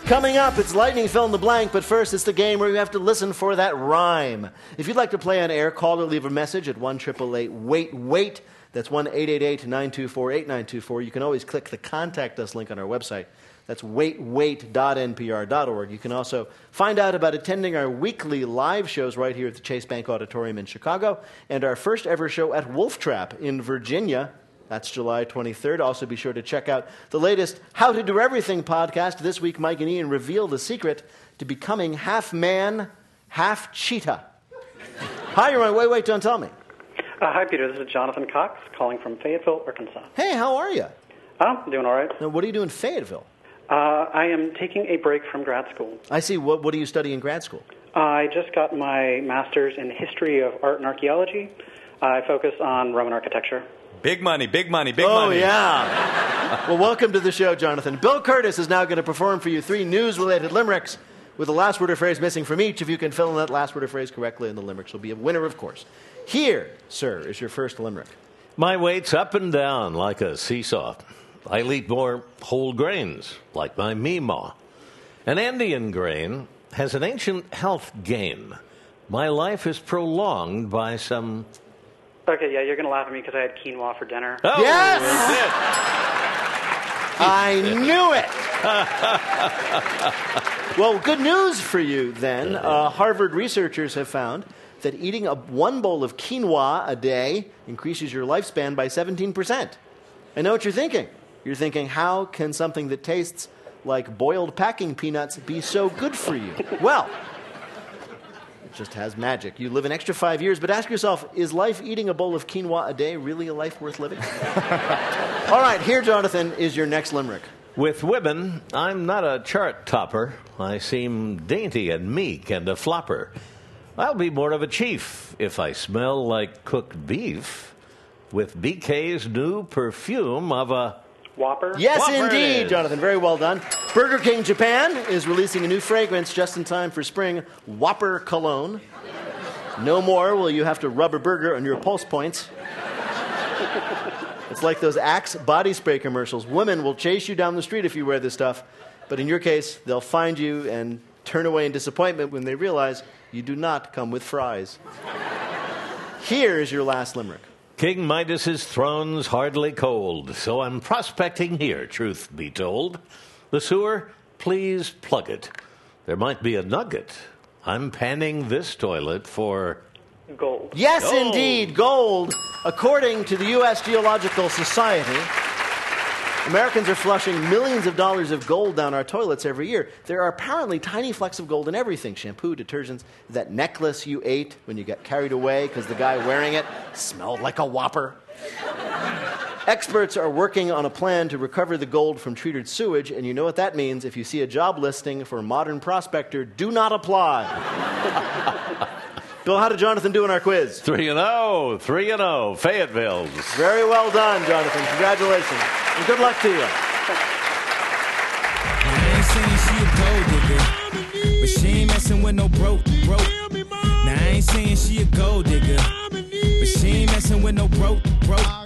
Coming up, it's Lightning Fill in the Blank, but first it's the game where you have to listen for that rhyme. If you'd like to play on air, call or leave a message at 1-888-WAIT-WAIT. That's 1-888-924-8924. You can always click the Contact Us link on our website. That's waitwait.npr.org. You can also find out about attending our weekly live shows right here at the Chase Bank Auditorium in Chicago and our first ever show at Wolf Trap in Virginia. That's July 23rd. Also be sure to check out the latest How to Do Everything podcast. This week, Mike and Ian reveal the secret to becoming half man, half cheetah. Hi, you're on Wait, Don't Tell Me. Hi, Peter. This is Jonathan Cox calling from Fayetteville, Arkansas. Hey, how are you? I'm doing all right. Now, what do you do in Fayetteville? I am taking a break from grad school. I see. What do you study in grad school? I just got my master's in history of art and archaeology. I focus on Roman architecture. Big money, big money, big Oh, money. yeah. Well, welcome to the show, Jonathan. Bill Curtis is now going to perform for you 3 news-related limericks with a last word or phrase missing from each. If you can fill in that last word or phrase correctly in the limericks, you'll be a winner, of course. Here, sir, is your first limerick. My weight's up and down like a seesaw. I'll eat more whole grains, like my Meemaw. An Andean grain has an ancient health gain. My life is prolonged by some... Okay, yeah, you're going to laugh at me because I had quinoa for dinner. Oh, Yes! that's I knew it! Well, good news for you, then. Harvard researchers have found that eating one bowl of quinoa a day increases your lifespan by 17%. I know what you're thinking. You're thinking, how can something that tastes like boiled packing peanuts be so good for you? Well, it just has magic. You live an extra 5 years, but ask yourself, is life eating a bowl of quinoa a day really a life worth living? All right, here, Jonathan, is your next limerick. With women, I'm not a chart topper. I seem dainty and meek and a flopper. I'll be more of a chief if I smell like cooked beef with BK's new perfume of a... Whopper? Yes, Whopper indeed, Jonathan. Very well done. Burger King Japan is releasing a new fragrance just in time for spring, Whopper Cologne. No more will you have to rub a burger on your pulse points. It's like those Axe body spray commercials. Women will chase you down the street if you wear this stuff, but in your case, they'll find you and turn away in disappointment when they realize you do not come with fries. Here is your last limerick. King Midas's throne's hardly cold, so I'm prospecting here, truth be told. The sewer, please plug it. There might be a nugget. I'm panning this toilet for... Gold. Yes, Gold. indeed, gold. According to the U.S. Geological Society, Americans are flushing millions of dollars of gold down our toilets every year. There are apparently tiny flecks of gold in everything. Shampoo, detergents, that necklace you ate when you got carried away because the guy wearing it smelled like a Whopper. Experts are working on a plan to recover the gold from treated sewage, and you know what that means. If you see a job listing for a modern prospector, do not apply. Bill, how did Jonathan do in our quiz? 3-0, 3-0, Fayetteville's. Very well done, Jonathan. Congratulations. And good luck to you. I ain't saying she a gold digger, but she ain't messing with no broke. Now I ain't saying she a gold digger, but she ain't messing with no broke.